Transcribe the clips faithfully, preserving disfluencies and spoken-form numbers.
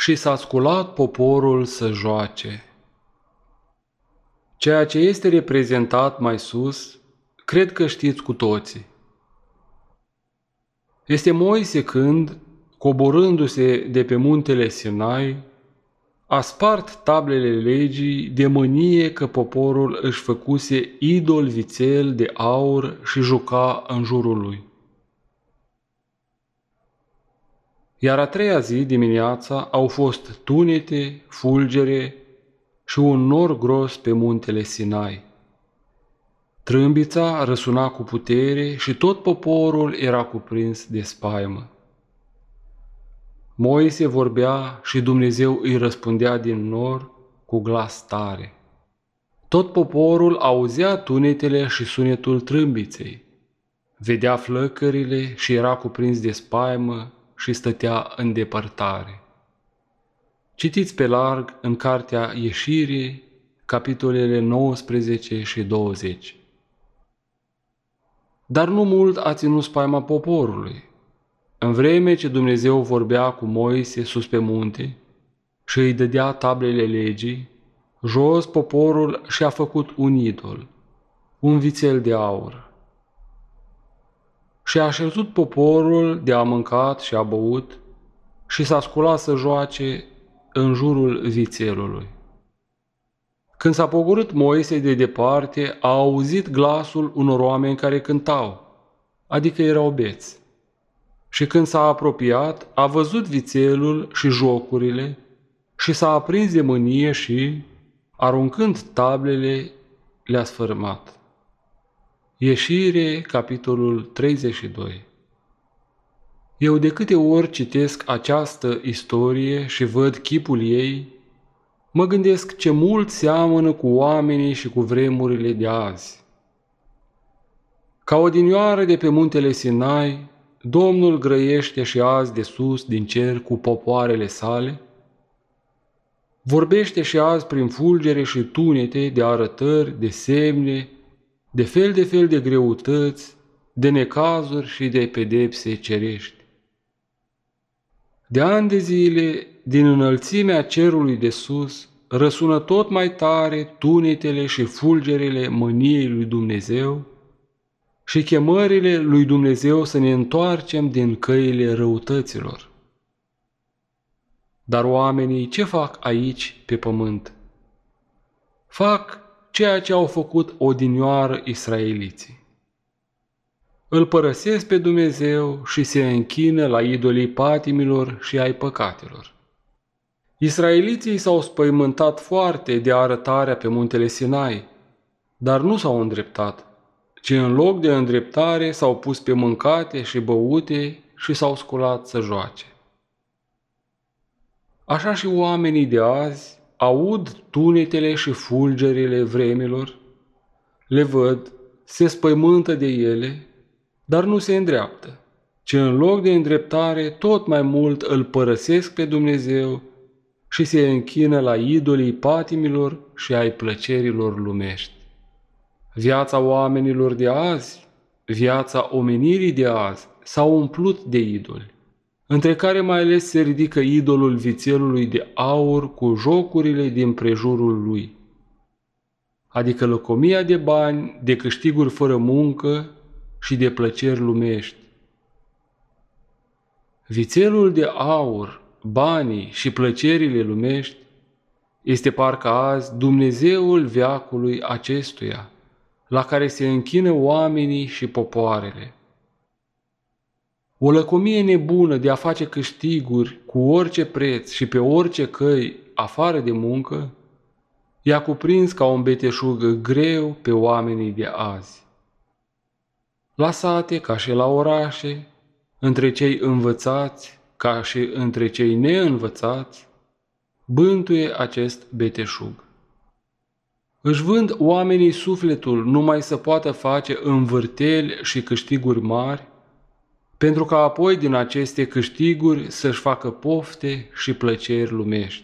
și s-a sculat poporul să joace. Ceea ce este reprezentat mai sus, cred că știți cu toții. Este Moise când, coborându-se de pe muntele Sinai, a spart tablele legii de mânie că poporul își făcuse idol vițel de aur și juca în jurul lui. Iar a treia zi dimineața au fost tunete, fulgere și un nor gros pe muntele Sinai. Trâmbița răsuna cu putere și tot poporul era cuprins de spaimă. Moise vorbea și Dumnezeu îi răspundea din nor cu glas tare. Tot poporul auzea tunetele și sunetul trâmbiței, vedea flăcările și era cuprins de spaimă și stătea în depărtare. Citiți pe larg în cartea Ieșirii, capitolele nouăsprezece și douăzeci. Dar nu mult a ținut spaima poporului. În vreme ce Dumnezeu vorbea cu Moise sus pe munte și îi dădea tablele legii, jos poporul și-a făcut un idol, un vițel de aur. Și a așezut poporul de a mâncat și a băut și s-a sculat să joace în jurul vițelului. Când s-a pogorât Moise de departe, a auzit glasul unor oameni care cântau, adică erau beți. Și când s-a apropiat, a văzut vițelul și jocurile și s-a aprins de mânie și, aruncând tablele, le-a sfărâmat. Ieșire, capitolul treizeci și doi. Eu de câte ori citesc această istorie și văd chipul ei, mă gândesc ce mult seamănă cu oamenii și cu vremurile de azi. Ca odinioară de pe muntele Sinai, Domnul grăiește și azi de sus din cer cu popoarele sale, vorbește și azi prin fulgere și tunete de arătări, de semne, de fel de fel de greutăți, de necazuri și de pedepse cerești. De ani de zile, din înălțimea cerului de sus, răsună tot mai tare tunetele și fulgerele mâniei lui Dumnezeu și chemările lui Dumnezeu să ne întoarcem din căile răutăților. Dar oamenii ce fac aici pe pământ? Fac ceea ce au făcut odinioară israeliții. Îl părăsesc pe Dumnezeu și se închină la idolii patimilor și ai păcatelor. Israeliții s-au spăimântat foarte de arătarea pe muntele Sinai, dar nu s-au îndreptat, ci în loc de îndreptare s-au pus pe mâncate și băute și s-au sculat să joace. Așa și oamenii de azi aud tunetele și fulgerile vremilor, le văd, se spăimântă de ele, dar nu se îndreaptă, ci în loc de îndreptare tot mai mult îl părăsesc pe Dumnezeu și se închină la idolii patimilor și ai plăcerilor lumești. Viața oamenilor de azi, viața omenirii de azi s-a umplut de idoli, între care mai ales se ridică idolul vițelului de aur cu jocurile din prejurul lui, adică lăcomia de bani, de câștiguri fără muncă și de plăceri lumești. Vițelul de aur, banii și plăcerile lumești este parcă azi Dumnezeul veacului acestuia, la care se închină oamenii și popoarele. O lăcomie nebună de a face câștiguri cu orice preț și pe orice căi afară de muncă, i-a cuprins ca un beteșug greu pe oamenii de azi. La sate ca și la orașe, între cei învățați ca și între cei neînvățați, bântuie acest beteșug. Își vând oamenii sufletul numai să poată face învârteli și câștiguri mari, pentru ca apoi din aceste câștiguri să-și facă pofte și plăceri lumești.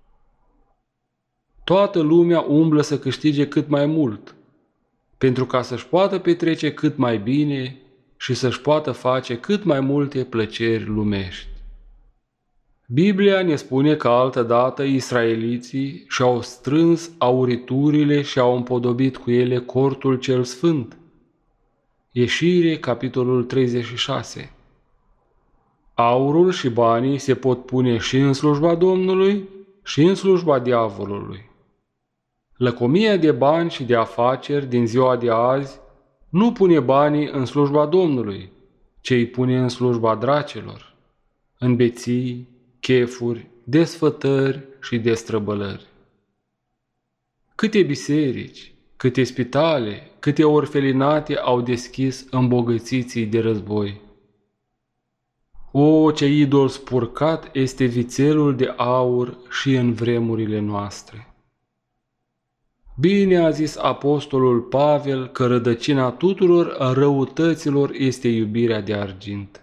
Toată lumea umblă să câștige cât mai mult, pentru ca să-și poată petrece cât mai bine și să-și poată face cât mai multe plăceri lumești. Biblia ne spune că altădată israeliții și-au strâns auriturile și au împodobit cu ele cortul cel sfânt. Ieșire, capitolul treizeci și șase. Aurul și banii se pot pune și în slujba Domnului și în slujba diavolului. Lăcomia de bani și de afaceri din ziua de azi nu pune banii în slujba Domnului, ci îi pune în slujba dracilor, în beții, chefuri, desfătări și destrăbălări. Câte biserici, câte spitale, câte orfelinate au deschis îmbogățiții de război. O, ce idol spurcat este vițelul de aur și în vremurile noastre! Bine a zis apostolul Pavel că rădăcina tuturor răutăților este iubirea de argint.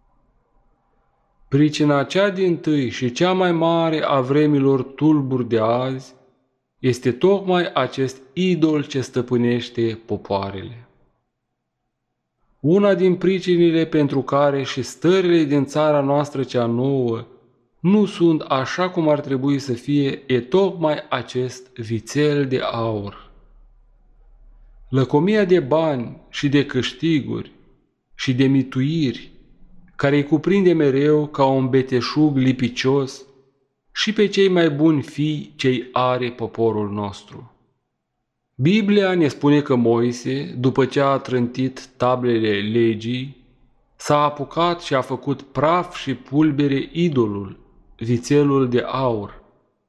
Pricina cea dintâi și cea mai mare a vremilor tulburi de azi este tocmai acest idol ce stăpânește popoarele. Una din pricinile pentru care și stările din țara noastră cea nouă nu sunt așa cum ar trebui să fie e tocmai acest vițel de aur. Lăcomia de bani și de câștiguri și de mituiri, care îi cuprinde mereu ca un beteșug lipicios și pe cei mai buni fii ce-i are poporul nostru. Biblia ne spune că Moise, după ce a trântit tablele legii, s-a apucat și a făcut praf și pulbere idolul, vițelul de aur.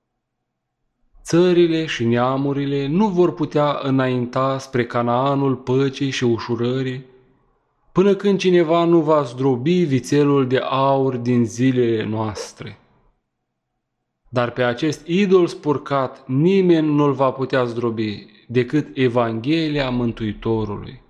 Țările și neamurile nu vor putea înainta spre Canaanul păcii și ușurării, până când cineva nu va zdrobi vițelul de aur din zilele noastre. Dar pe acest idol spurcat nimeni nu-l va putea zdrobi decât Evanghelia Mântuitorului.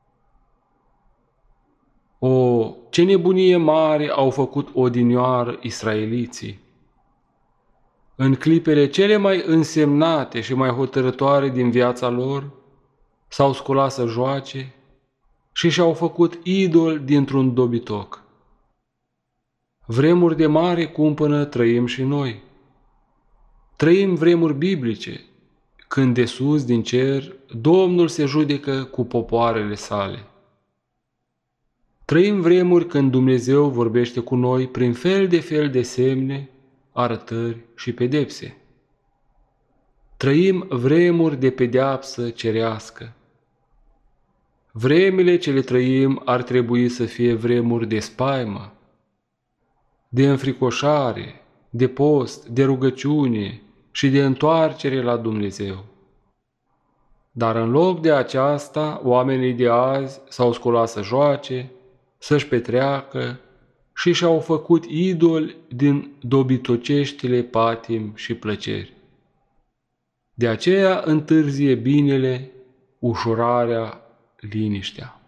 O, ce nebunie mare au făcut odinioară israeliții! În clipele cele mai însemnate și mai hotărătoare din viața lor, s-au sculat să joace și și-au făcut idol dintr-un dobitoc. Vremuri de mare cumpănă trăim și noi. Trăim vremuri biblice, când de sus, din cer, Domnul se judecă cu popoarele sale. Trăim vremuri când Dumnezeu vorbește cu noi prin fel de fel de semne, arătări și pedepse. Trăim vremuri de pedeapsă cerească. Vremile ce le trăim ar trebui să fie vremuri de spaimă, de înfricoșare, de post, de rugăciune și de întoarcere la Dumnezeu. Dar în loc de aceasta, oamenii de azi s-au sculat să joace, să-și petreacă și și-au făcut idoli din dobitoceștile patim și plăceri. De aceea întârzie binele, ușurarea, liniștea.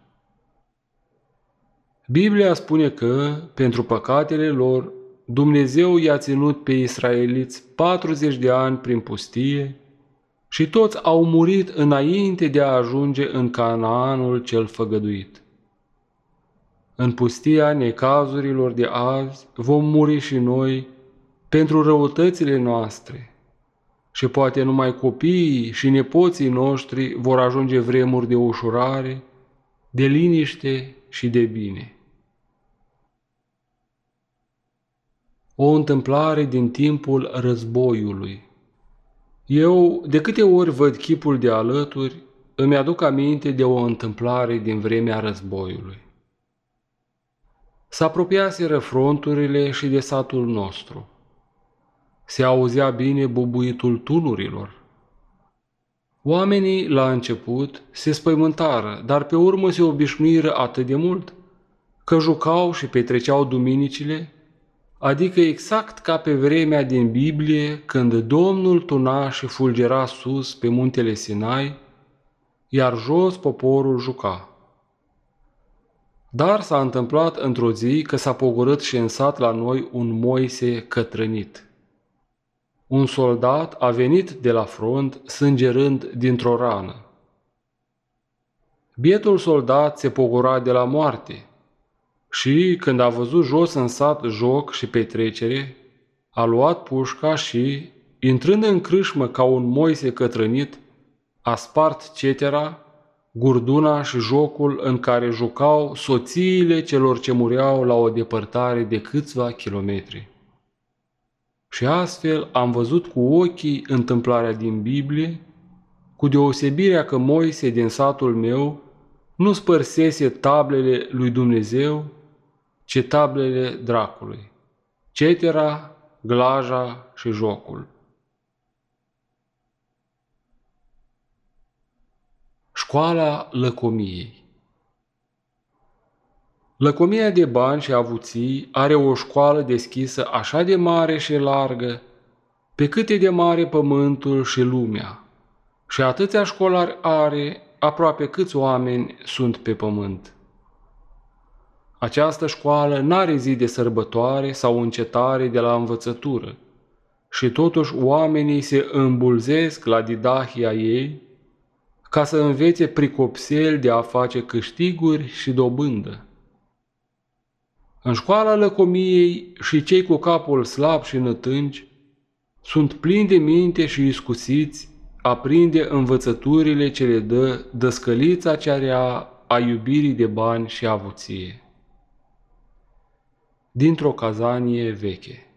Biblia spune că, pentru păcatele lor, Dumnezeu i-a ținut pe israeliți patruzeci de ani prin pustie și toți au murit înainte de a ajunge în Canaanul cel făgăduit. În pustia necazurilor de azi vom muri și noi pentru răutățile noastre și poate numai copiii și nepoții noștri vor ajunge vremuri de ușurare, de liniște și de bine. O întâmplare din timpul războiului. Eu, de câte ori văd chipul de alături, îmi aduc aminte de o întâmplare din vremea războiului. S-apropiaseră fronturile și de satul nostru. Se auzea bine bubuitul tunurilor. Oamenii, la început, se spăimântară, dar pe urmă se obișnuiră atât de mult, că jucau și petreceau duminicile, adică exact ca pe vremea din Biblie, când Domnul tuna și fulgera sus pe muntele Sinai, iar jos poporul juca. Dar s-a întâmplat într-o zi că s-a pogorât și în sat la noi un Moise cătrănit. Un soldat a venit de la front sângerând dintr-o rană. Bietul soldat se pogora de la moarte și, când a văzut jos în sat joc și petrecere, A luat pușca și, intrând în crâșmă ca un Moise cătrănit, a spart cetera, gurduna și jocul în care jucau soțiile celor ce mureau la o depărtare de câțiva kilometri. Și astfel am văzut cu ochii întâmplarea din Biblie, cu deosebirea că Moise din satul meu nu spărsese tablele lui Dumnezeu, ci tablele dracului, cetera, glaja și jocul. Școala lăcomiei. Lăcomia de bani și avuții are o școală deschisă așa de mare și largă, pe cât e de mare pământul și lumea, și atâția școlari are aproape câți oameni sunt pe pământ. Această școală n-are zi de sărbătoare sau încetare de la învățătură, și totuși oamenii se îmbulzesc la didahia ei ca să învețe pricopsel de a face câștiguri și dobândă. În școala lăcomiei și cei cu capul slab și nătânci sunt plini de minte și iscusiți a prinde învățăturile ce le dă dăscălița cea rea a iubirii de bani și avuție. Dintr-o cazanie veche.